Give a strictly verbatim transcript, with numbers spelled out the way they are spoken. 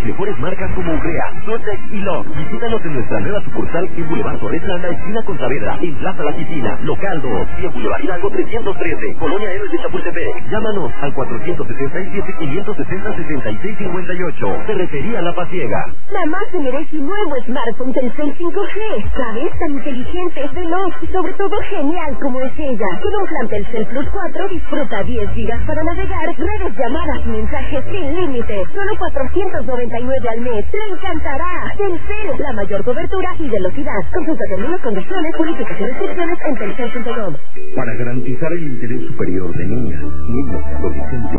las mejores marcas como Ucrea, Sotex y Log. Visítanos en nuestra nueva sucursal en Boulevard Torres Landa, esquina con Saavedra, en Plaza La Quisina, local dos, y en Boulevard Hidalgo trescientos trece, Colonia Héroes de Chapultepec. Llámanos al cuatrocientos setenta y siete, quinientos sesenta, sesenta y seis cincuenta y ocho. Ferretería La Pasiega. Mamá se merece un nuevo smartphone Telcel cinco G. ¿Sabes? Tan inteligente, veloz y sobre todo genial como es ella. Con un plan Telcel Plus cuatro disfruta diez gigas para navegar, redes, llamadas y mensajes sin límite. Solo cuatrocientos noventa y nueve al mes. ¡Te encantará! Telcel, la mayor cobertura y velocidad. Consulta términos, condiciones, políticas y restricciones en telcel punto com. Para garantizar el interés superior de niñas, niños y adolescentes,